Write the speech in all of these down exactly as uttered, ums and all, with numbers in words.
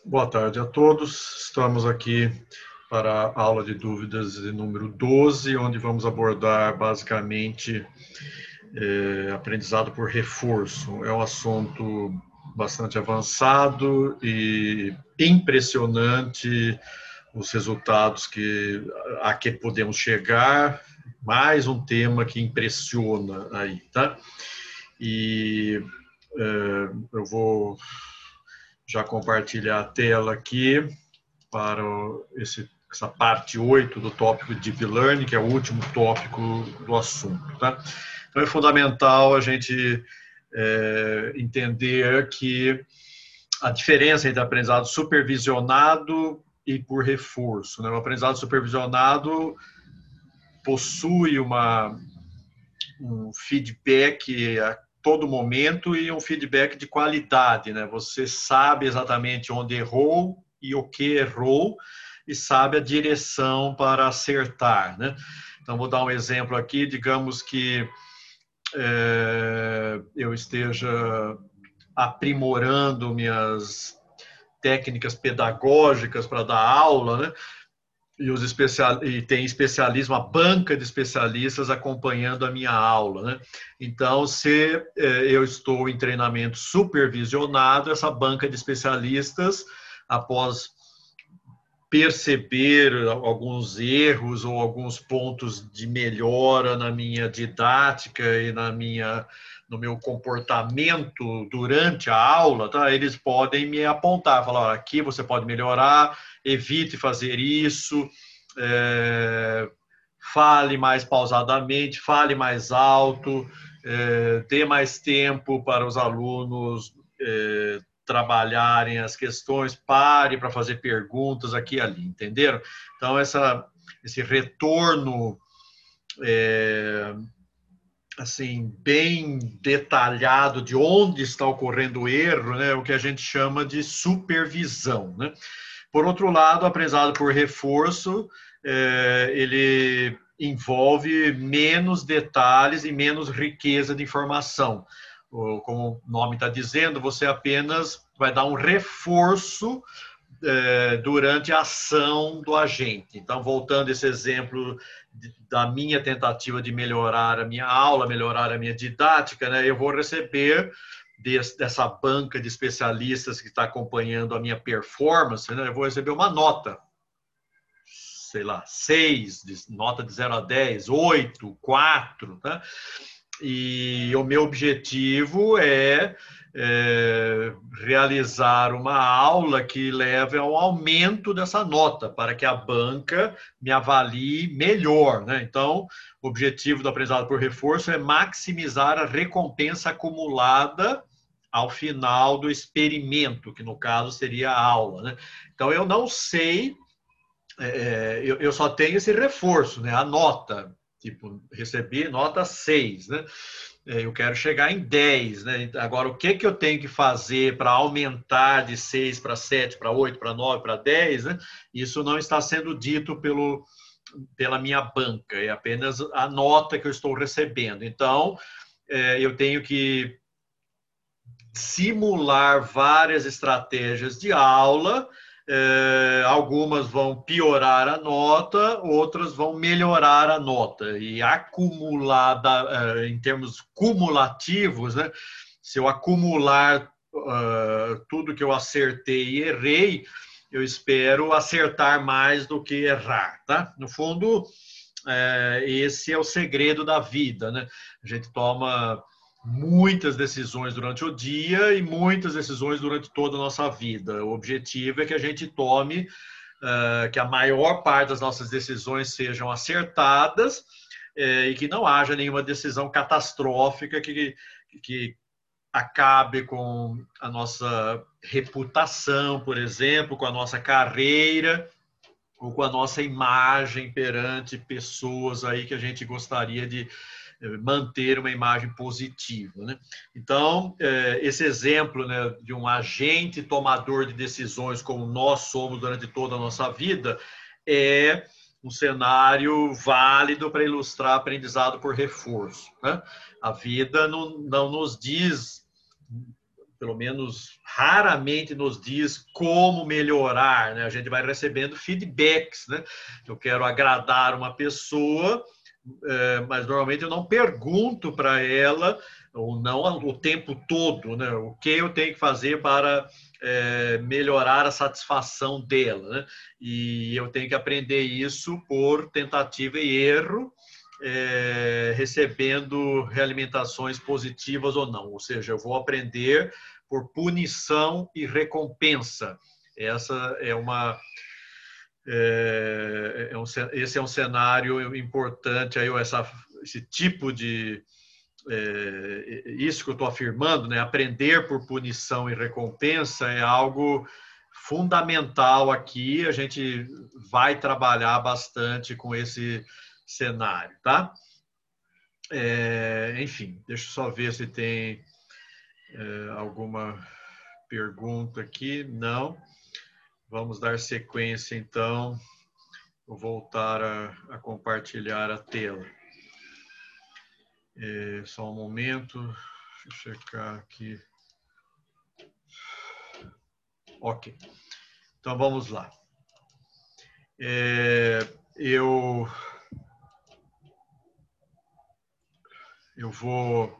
Boa tarde a todos. Estamos aqui para a aula de dúvidas de número doze, onde vamos abordar basicamente é, aprendizado por reforço. É um assunto bastante avançado e impressionante os resultados que, a que podemos chegar. Mais um tema que impressiona aí, tá? E é, eu vou já compartilhar a tela aqui para esse, essa parte oito do tópico Deep Learning, que é o último tópico do assunto. Tá? Então, é fundamental a gente é, entender que a diferença entre aprendizado supervisionado e por reforço. Né? O aprendizado supervisionado possui uma, um feedback a todo momento e um feedback de qualidade. Né? Você sabe exatamente onde errou e o que errou, e sabe a direção para acertar. Né? Então, vou dar um exemplo aqui. Digamos que é, eu esteja aprimorando minhas técnicas pedagógicas para dar aula, né? E, os especial... e tem especialismo, a banca de especialistas acompanhando a minha aula. Né? Então, se é, eu estou em treinamento supervisionado, essa banca de especialistas, após perceber alguns erros ou alguns pontos de melhora na minha didática e na minha, no meu comportamento durante a aula, tá? Eles podem me apontar, falar, aqui você pode melhorar, evite fazer isso, é, fale mais pausadamente, fale mais alto, é, dê mais tempo para os alunos é, trabalharem as questões, pare para fazer perguntas aqui e ali, entenderam? Então, essa, esse retorno é, assim, bem detalhado de onde está ocorrendo o erro, né, é o que a gente chama de supervisão. Né? Por outro lado, o aprendizado por reforço, é, ele envolve menos detalhes e menos riqueza de informação. Como o nome está dizendo, você apenas vai dar um reforço é, durante a ação do agente. Então, voltando a esse exemplo de, da minha tentativa de melhorar a minha aula, melhorar a minha didática, né, eu vou receber desse, dessa banca de especialistas que está acompanhando a minha performance, né, eu vou receber uma nota, sei lá, seis, nota de zero a dez, oito, quatro, tá? E o meu objetivo é, é realizar uma aula que leve ao aumento dessa nota, para que a banca me avalie melhor. Né? Então, o objetivo do aprendizado por reforço é maximizar a recompensa acumulada ao final do experimento, que no caso seria a aula. Né? Então, eu não sei, é, eu, eu só tenho esse reforço, né? A nota. Tipo, recebi nota seis, né? Eu quero chegar em dez, né? Agora, o que, que eu tenho que fazer para aumentar de seis para sete, para oito, para nove, para dez, né? Isso não está sendo dito pelo, pela minha banca, é apenas a nota que eu estou recebendo. Então, eu tenho que simular várias estratégias de aula. É, algumas vão piorar a nota, outras vão melhorar a nota. E acumulada, é, em termos cumulativos, né? Se eu acumular uh, tudo que eu acertei e errei, eu espero acertar mais do que errar. Tá? No fundo, é, esse é o segredo da vida. Né? A gente toma muitas decisões durante o dia e muitas decisões durante toda a nossa vida. O objetivo é que a gente tome, uh, que a maior parte das nossas decisões sejam acertadas uh, e que não haja nenhuma decisão catastrófica que, que acabe com a nossa reputação, por exemplo, com a nossa carreira ou com a nossa imagem perante pessoas aí que a gente gostaria de manter uma imagem positiva. Né? Então, esse exemplo, né, de um agente tomador de decisões como nós somos durante toda a nossa vida é um cenário válido para ilustrar aprendizado por reforço. Né? A vida não, não nos diz pelo menos raramente nos diz como melhorar, né? A gente vai recebendo feedbacks, né? Eu quero agradar uma pessoa, mas normalmente eu não pergunto para ela, ou não o tempo todo, né? O que eu tenho que fazer para é, melhorar a satisfação dela, né? E eu tenho que aprender isso por tentativa e erro, é, recebendo realimentações positivas ou não. Ou seja, eu vou aprender por punição e recompensa. Essa é uma é, é um, esse é um cenário importante aí, essa, esse tipo de é, isso que eu estou afirmando, né? Aprender por punição e recompensa é algo fundamental aqui. A gente vai trabalhar bastante com esse cenário, tá? É, enfim, deixa eu só ver se tem é, alguma pergunta aqui. Não. Vamos dar sequência, então. Vou voltar a, a compartilhar a tela. É, só um momento. Deixa eu checar aqui. Ok. Então, vamos lá. É, eu, eu vou...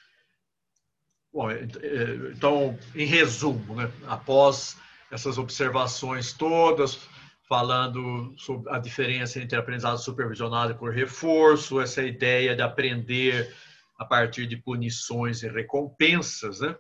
Bom, então, em resumo, né? Após essas observações todas, falando sobre a diferença entre aprendizado supervisionado e por reforço, essa ideia de aprender a partir de punições e recompensas, né?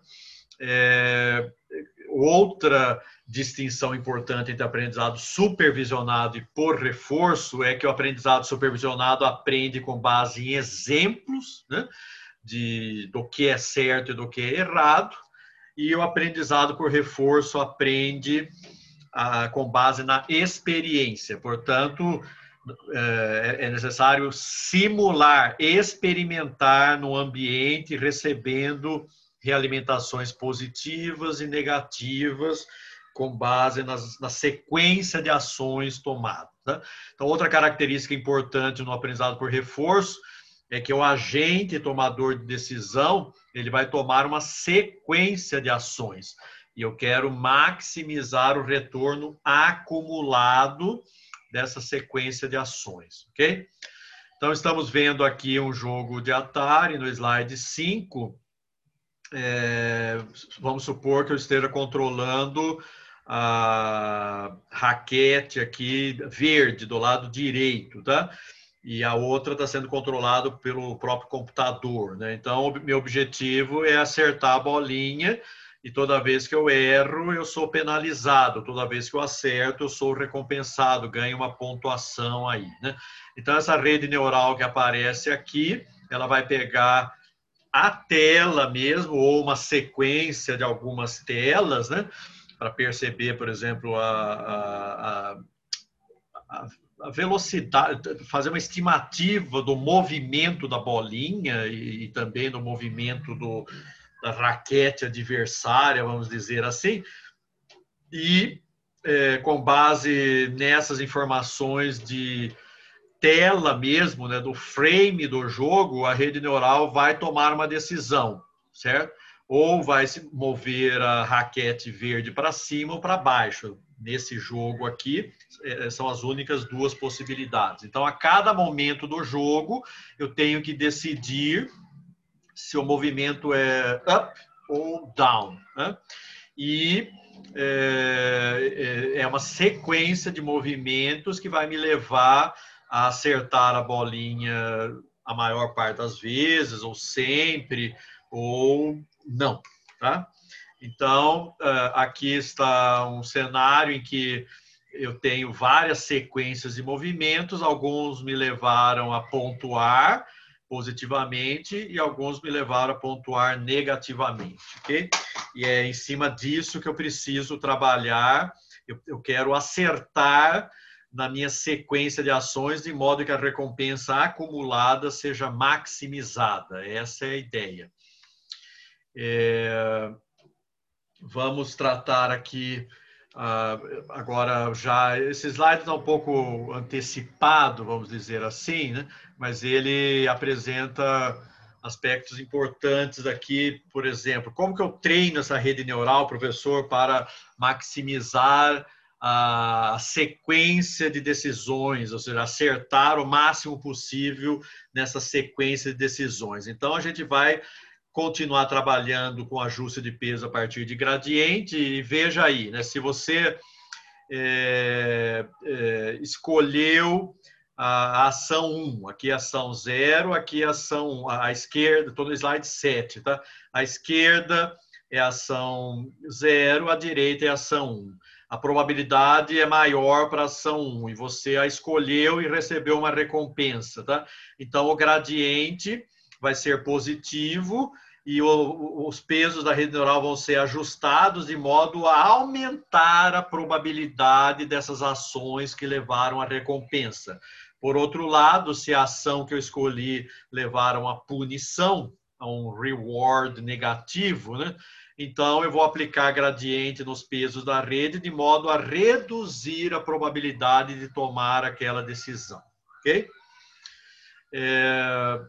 É, outra distinção importante entre aprendizado supervisionado e por reforço é que o aprendizado supervisionado aprende com base em exemplos, né? De, do que é certo e do que é errado, e o aprendizado por reforço aprende ah, com base na experiência. Portanto, é, é necessário simular, experimentar no ambiente, recebendo realimentações positivas e negativas com base nas, na sequência de ações tomadas. Né? Então, outra característica importante no aprendizado por reforço é que o agente tomador de decisão ele vai tomar uma sequência de ações. E eu quero maximizar o retorno acumulado dessa sequência de ações, ok? Então, estamos vendo aqui um jogo de Atari no slide cinco. É, vamos supor que eu esteja controlando a raquete aqui verde do lado direito, tá? E a outra está sendo controlado pelo próprio computador, né? Então, o meu objetivo é acertar a bolinha e toda vez que eu erro, eu sou penalizado. Toda vez que eu acerto, eu sou recompensado, ganho uma pontuação aí, né? Então, essa rede neural que aparece aqui, ela vai pegar a tela mesmo, ou uma sequência de algumas telas, né? Para perceber, por exemplo, a, a, a, a velocidade, fazer uma estimativa do movimento da bolinha e, e também do movimento do, da raquete adversária, vamos dizer assim. E, é, com base nessas informações de tela mesmo, né, do frame do jogo, a rede neural vai tomar uma decisão, certo? Ou vai se mover a raquete verde para cima ou para baixo. Nesse jogo aqui, são as únicas duas possibilidades. Então, a cada momento do jogo, eu tenho que decidir se o movimento é up ou down, né? E é, é uma sequência de movimentos que vai me levar a acertar a bolinha a maior parte das vezes, ou sempre, ou não, tá? Então, aqui está um cenário em que eu tenho várias sequências de movimentos, alguns me levaram a pontuar positivamente e alguns me levaram a pontuar negativamente, ok? E é em cima disso que eu preciso trabalhar, eu, eu quero acertar na minha sequência de ações, de modo que a recompensa acumulada seja maximizada. Essa é a ideia. É, vamos tratar aqui, uh, agora já, esse slide está um pouco antecipado, vamos dizer assim, né? Mas ele apresenta aspectos importantes aqui, por exemplo, como que eu treino essa rede neural, professor, para maximizar a sequência de decisões, ou seja, acertar o máximo possível nessa sequência de decisões. Então, a gente vai continuar trabalhando com ajuste de peso a partir de gradiente e veja aí, né, se você é, é, escolheu a ação um, aqui é a ação zero, aqui é a ação à esquerda, estou no slide sete, tá? À esquerda é a ação zero, à direita é a ação um. A probabilidade é maior para a ação um e você a escolheu e recebeu uma recompensa, tá? Então, o gradiente vai ser positivo e o, os pesos da rede neural vão ser ajustados de modo a aumentar a probabilidade dessas ações que levaram à recompensa. Por outro lado, se a ação que eu escolhi levar a uma punição, a um reward negativo, né? Então eu vou aplicar gradiente nos pesos da rede de modo a reduzir a probabilidade de tomar aquela decisão, ok? É,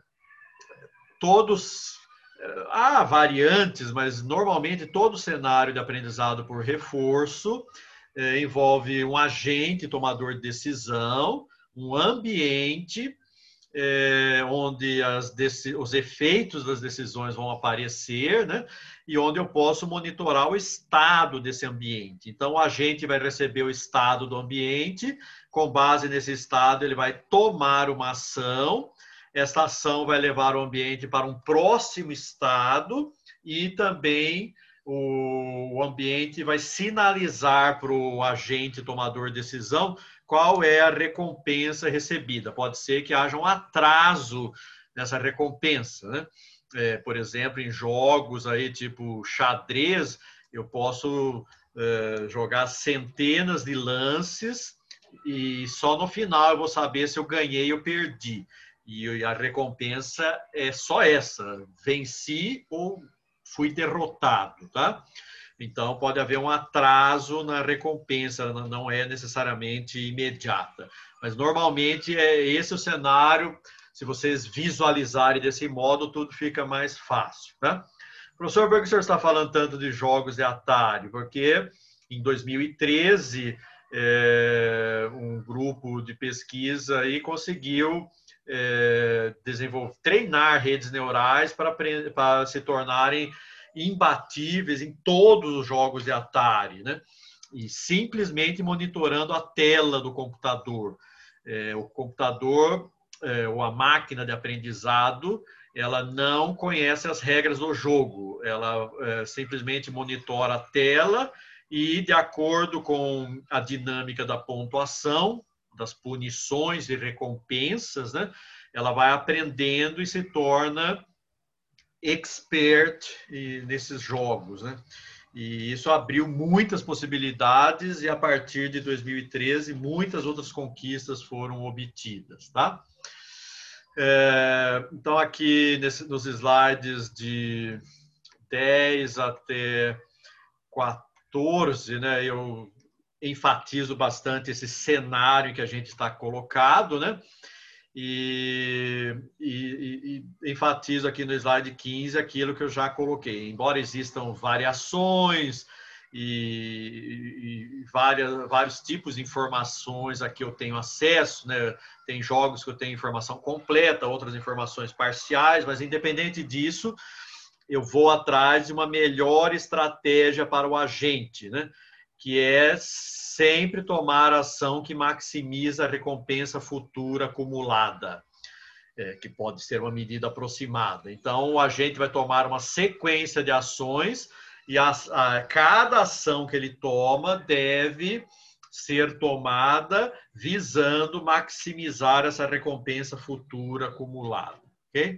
todos há variantes, mas normalmente todo cenário de aprendizado por reforço é, envolve um agente tomador de decisão, um ambiente é, onde as, os efeitos das decisões vão aparecer, né? E onde eu posso monitorar o estado desse ambiente. Então, o agente vai receber o estado do ambiente, com base nesse estado, ele vai tomar uma ação, essa ação vai levar o ambiente para um próximo estado e também o ambiente vai sinalizar para o agente tomador de decisão qual é a recompensa recebida. Pode ser que haja um atraso nessa recompensa, né? É, por exemplo, em jogos aí tipo xadrez, eu posso é, jogar centenas de lances e só no final eu vou saber se eu ganhei ou perdi. E a recompensa é só essa, venci ou fui derrotado, tá? Então, pode haver um atraso na recompensa, não é necessariamente imediata. Mas, normalmente, é esse o cenário. Se vocês visualizarem desse modo, tudo fica mais fácil, tá? Professor, por que o senhor está falando tanto de jogos de Atari? Porque, em dois mil e treze, é, um grupo de pesquisa aí conseguiu é, desenvolver, treinar redes neurais para, para se tornarem imbatíveis em todos os jogos de Atari, né? E simplesmente monitorando a tela do computador. É, o computador, é, ou a máquina de aprendizado, ela não conhece as regras do jogo. Ela é, simplesmente monitora a tela e, de acordo com a dinâmica da pontuação, das punições e recompensas, né? Ela vai aprendendo e se torna expert nesses jogos, né? E isso abriu muitas possibilidades e a partir de dois mil e treze muitas outras conquistas foram obtidas, tá? É, então aqui nesse, nos slides de dez até quatorze, né? Eu enfatizo bastante esse cenário que a gente está colocado, né? E, e, e enfatizo aqui no slide quinze aquilo que eu já coloquei. Embora existam variações e, e várias, vários tipos de informações a que eu tenho acesso, né? Tem jogos que eu tenho informação completa, outras informações parciais, mas independente disso, eu vou atrás de uma melhor estratégia para o agente, né? Que é sempre tomar ação que maximiza a recompensa futura acumulada, é, que pode ser uma medida aproximada. Então, o agente vai tomar uma sequência de ações e a, a, cada ação que ele toma deve ser tomada visando maximizar essa recompensa futura acumulada. Ok?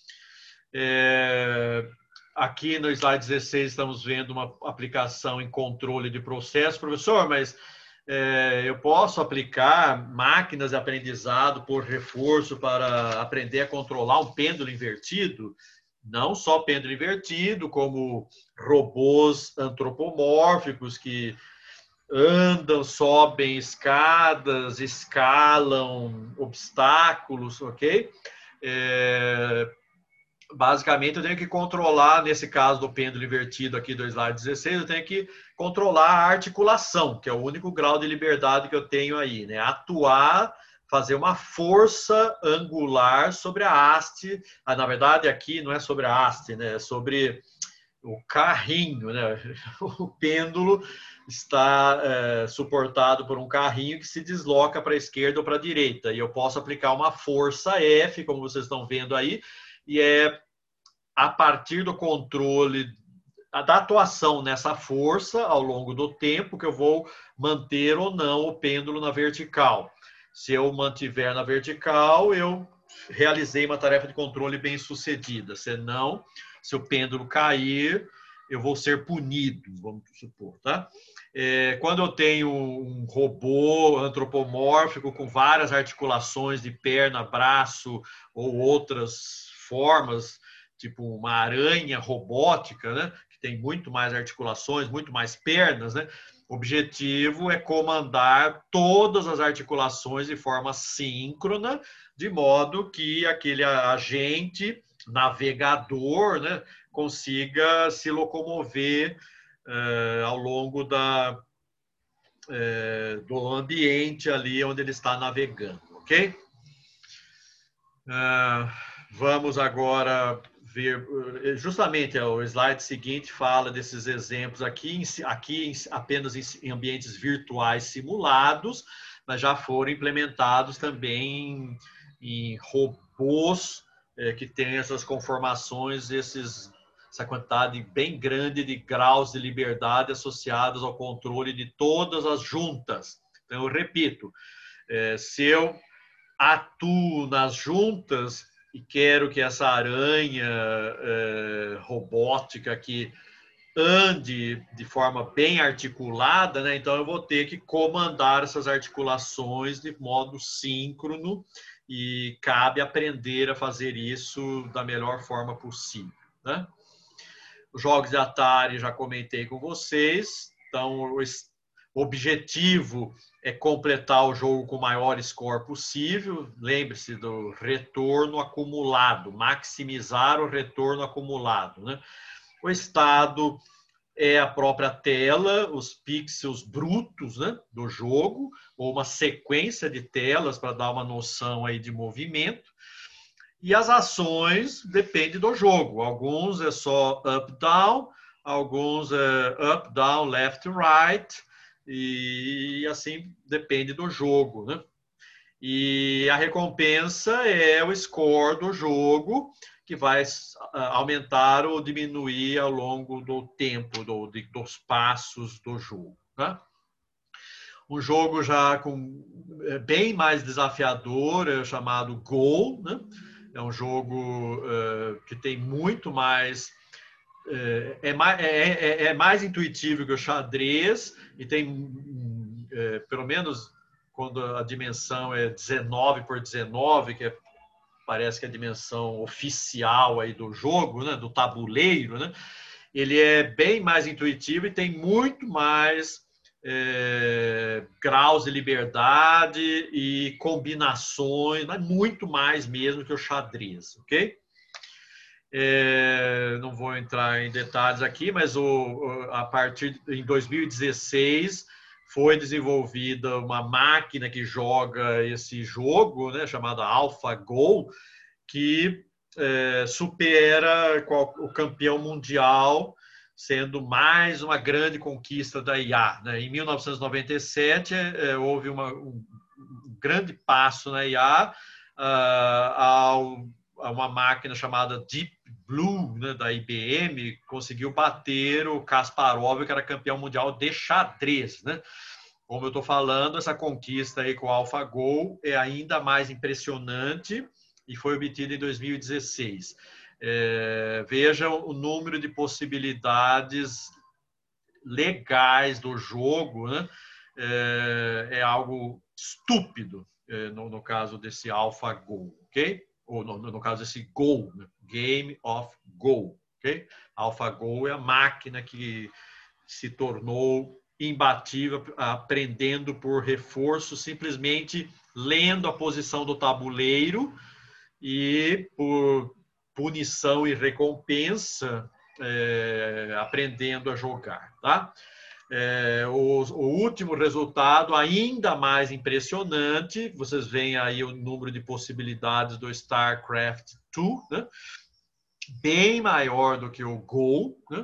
É, aqui no slide dezesseis estamos vendo uma aplicação em controle de processo. Professor, mas é, eu posso aplicar máquinas de aprendizado por reforço para aprender a controlar um pêndulo invertido? Não só pêndulo invertido, como robôs antropomórficos que andam, sobem escadas, escalam obstáculos, ok? É, basicamente, eu tenho que controlar, nesse caso do pêndulo invertido aqui do slide dezesseis, eu tenho que controlar a articulação, que é o único grau de liberdade que eu tenho aí, né? Atuar, fazer uma força angular sobre a haste. Ah, na verdade, aqui não é sobre a haste, né? É sobre o carrinho, né? O pêndulo está é, suportado por um carrinho que se desloca para a esquerda ou para a direita. E eu posso aplicar uma força F, como vocês estão vendo aí, e é a partir do controle da atuação nessa força ao longo do tempo que eu vou manter ou não o pêndulo na vertical. Se eu mantiver na vertical, eu realizei uma tarefa de controle bem sucedida. Se não, se o pêndulo cair, eu vou ser punido, vamos supor, tá? É, quando eu tenho um robô antropomórfico com várias articulações de perna, braço ou outras formas, tipo uma aranha robótica, né? Que tem muito mais articulações, muito mais pernas, né? O objetivo é comandar todas as articulações de forma síncrona, de modo que aquele agente navegador, né, consiga se locomover uh, ao longo da, uh, do ambiente ali onde ele está navegando, ok? Uh, vamos agora ver, justamente o slide seguinte fala desses exemplos aqui, aqui apenas em ambientes virtuais simulados, mas já foram implementados também em, em robôs é, que têm essas conformações, esses, essa quantidade bem grande de graus de liberdade associados ao controle de todas as juntas. Então, eu repito, é, se eu atuo nas juntas e quero que essa aranha é, robótica aqui ande de forma bem articulada, né? Então eu vou ter que comandar essas articulações de modo síncrono e cabe aprender a fazer isso da melhor forma possível, né? Os jogos de Atari já comentei com vocês, então o objetivo é completar o jogo com o maior score possível. Lembre-se do retorno acumulado, maximizar o retorno acumulado, né? O estado é a própria tela, os pixels brutos, né, do jogo, ou uma sequência de telas para dar uma noção aí de movimento. E as ações dependem do jogo. Alguns é só up-down, alguns é up-down, left-right, e assim depende do jogo, né? E a recompensa é o score do jogo, que vai aumentar ou diminuir ao longo do tempo, do, de, dos passos do jogo, né? Um jogo já com, é, bem mais desafiador, é chamado Go, né? É um jogo uh, que tem muito mais é, é, mais, é, é mais intuitivo que o xadrez e tem, é, pelo menos quando a dimensão é dezenove por dezenove, que é, parece que é a dimensão oficial aí do jogo, né, do tabuleiro, né, ele é bem mais intuitivo e tem muito mais é, graus de liberdade e combinações, mas muito mais mesmo que o xadrez, ok? É, não vou entrar em detalhes aqui, mas o, a partir em dois mil e dezesseis foi desenvolvida uma máquina que joga esse jogo, né, chamada AlphaGo, que é, supera o campeão mundial, sendo mais uma grande conquista da I A, né? Em mil novecentos e noventa e sete é, houve uma, um, um grande passo na I A uh, ao uma máquina chamada Deep Blue, né, da I B M, conseguiu bater o Kasparov, que era campeão mundial de xadrez, né? Como eu estou falando, essa conquista aí com o AlphaGo é ainda mais impressionante e foi obtida em dois mil e dezesseis. É, vejam o número de possibilidades legais do jogo, né? É, é algo estúpido é, no, no caso desse AlphaGo, ok? Ou no, no caso desse Go, né? Game of Go, ok? AlphaGo é a máquina que se tornou imbatível, aprendendo por reforço, simplesmente lendo a posição do tabuleiro e por, punição e recompensa, é, aprendendo a jogar, tá? É, o, o último resultado, ainda mais impressionante, vocês veem aí o número de possibilidades do StarCraft dois, né? Bem maior do que o Go, né?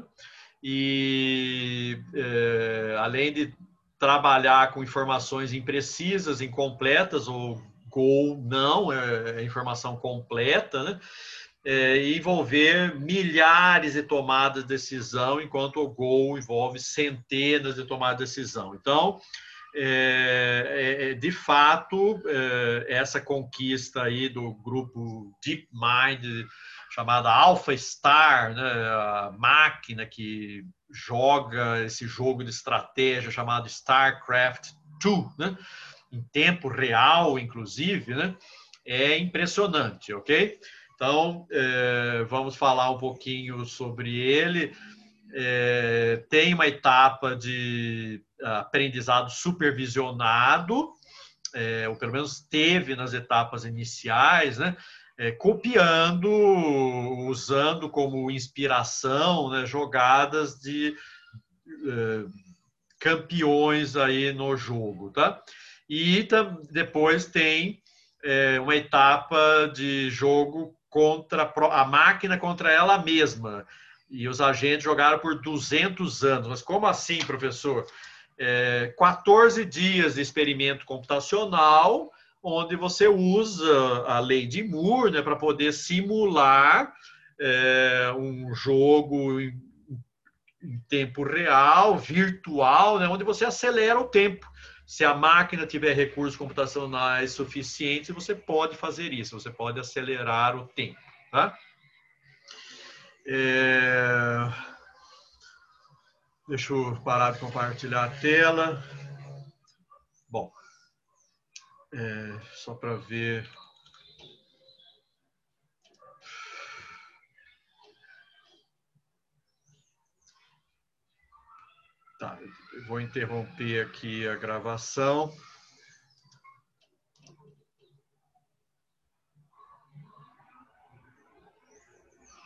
E é, além de trabalhar com informações imprecisas, incompletas, o Go não, é, é informação completa, né? É, envolver milhares de tomadas de decisão, enquanto o Go envolve centenas de tomadas de decisão. Então, é, é, de fato, é, essa conquista aí do grupo DeepMind, chamada AlphaStar, né, a máquina que joga esse jogo de estratégia chamado StarCraft dois, né, em tempo real, inclusive, né, é impressionante, ok? Então, é, vamos falar um pouquinho sobre ele. É, tem uma etapa de aprendizado supervisionado, é, ou pelo menos teve nas etapas iniciais, né? É, copiando, usando como inspiração, né, jogadas de é, campeões aí no jogo, tá? E depois tem é, uma etapa de jogo contra a máquina contra ela mesma. E os agentes jogaram por duzentos anos. Mas como assim, professor? É, quatorze dias de experimento computacional, onde você usa a lei de Moore, né, para poder simular é, um jogo em, em tempo real, virtual, né, onde você acelera o tempo. Se a máquina tiver recursos computacionais suficientes, você pode fazer isso, você pode acelerar o tempo. Tá? É... Deixa eu parar de compartilhar a tela. Bom, é... só para ver. Tá, eu vou interromper aqui a gravação.